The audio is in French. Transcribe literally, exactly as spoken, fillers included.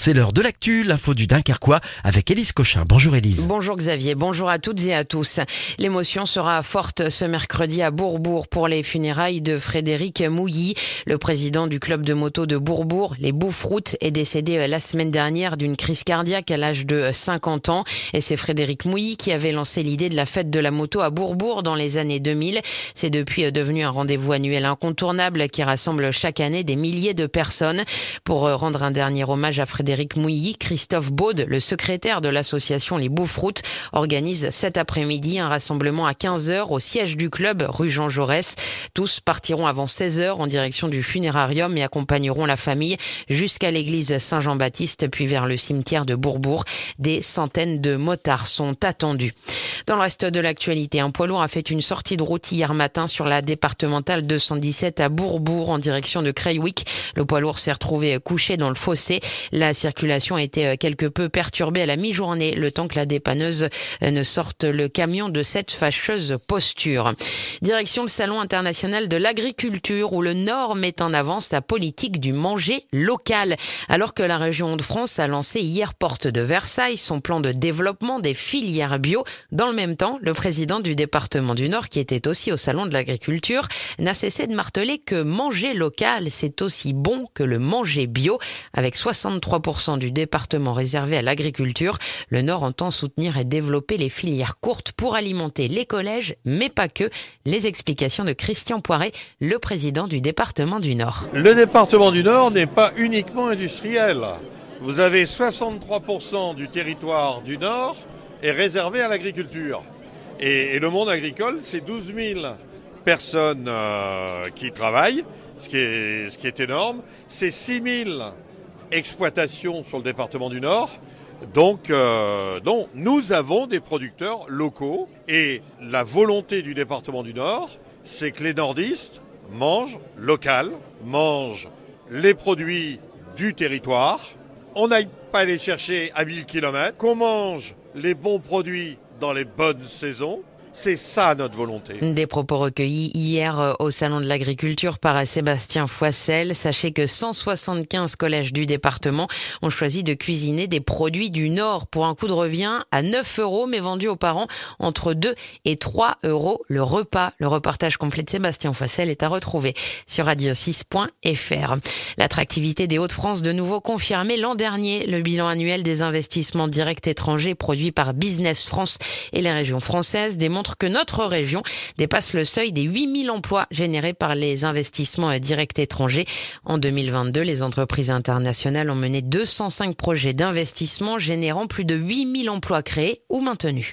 C'est l'heure de l'actu, l'info du Dunkerquois avec Élise Cochin. Bonjour Élise. Bonjour Xavier, bonjour à toutes et à tous. L'émotion sera forte ce mercredi à Bourbourg pour les funérailles de Frédéric Mouilly. Le président du club de moto de Bourbourg, les Bouffroutes, est décédé la semaine dernière d'une crise cardiaque à l'âge de cinquante ans. Et c'est Frédéric Mouilly qui avait lancé l'idée de la fête de la moto à Bourbourg dans les années deux mille. C'est depuis devenu un rendez-vous annuel incontournable qui rassemble chaque année des milliers de personnes. Pour rendre un dernier hommage à Frédéric Mouilly, Christophe Baude, le secrétaire de l'association Les Bouffroutes, organise cet après-midi un rassemblement à quinze heures au siège du club, rue Jean Jaurès. Tous partiront avant seize heures en direction du funérarium et accompagneront la famille jusqu'à l'église Saint-Jean-Baptiste, puis vers le cimetière de Bourbourg. Des centaines de motards sont attendus. Dans le reste de l'actualité, un poids lourd a fait une sortie de route hier matin sur la départementale deux cent dix-sept à Bourbourg en direction de Crailwick. Le poids lourd s'est retrouvé couché dans le fossé. La circulation a été quelque peu perturbée à la mi-journée, le temps que la dépanneuse ne sorte le camion de cette fâcheuse posture. Direction le Salon international de l'agriculture où le Nord met en avant sa politique du manger local. Alors que la région de France a lancé hier porte de Versailles son plan de développement des filières bio. Dans le même temps, le président du département du Nord, qui était aussi au Salon de l'agriculture, n'a cessé de marteler que manger local, c'est aussi bon que le manger bio. Avec soixante-trois pour cent du département réservé à l'agriculture, le Nord entend soutenir et développer les filières courtes pour alimenter les collèges, mais pas que. Les explications de Christian Poiret, le président du département du Nord. Le département du Nord n'est pas uniquement industriel. Vous avez soixante-trois pour cent du territoire du Nord est réservé à l'agriculture. Et, et le monde agricole, c'est douze mille personnes euh, qui travaillent, ce qui est, ce qui est énorme. C'est six mille exploitations sur le département du Nord. Donc, euh, donc, nous avons des producteurs locaux et la volonté du département du Nord, c'est que les nordistes mangent local, mangent les produits du territoire. On n'aille pas les chercher à mille kilomètres, qu'on mange les bons produits dans les bonnes saisons. C'est ça notre volonté. Des propos recueillis hier au Salon de l'agriculture par Sébastien Foissel. Sachez que cent soixante-quinze collèges du département ont choisi de cuisiner des produits du Nord pour un coût de revient à neuf euros, mais vendus aux parents entre deux et trois euros le repas. Le reportage complet de Sébastien Foissel est à retrouver sur radio six point f r. L'attractivité des Hauts-de-France de nouveau confirmée l'an dernier. Le bilan annuel des investissements directs étrangers produits par Business France et les régions françaises démontre que notre région dépasse le seuil des huit mille emplois générés par les investissements directs étrangers. En deux mille vingt-deux, les entreprises internationales ont mené deux cent cinq projets d'investissement générant plus de huit mille emplois créés ou maintenus.